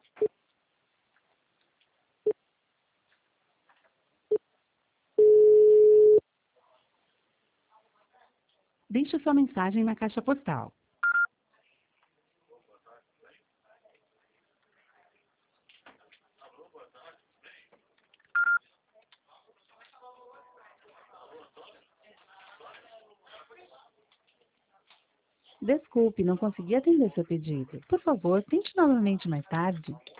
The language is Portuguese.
Deixe sua mensagem na caixa postal. Desculpe, não consegui atender seu pedido. Por favor, tente novamente mais tarde.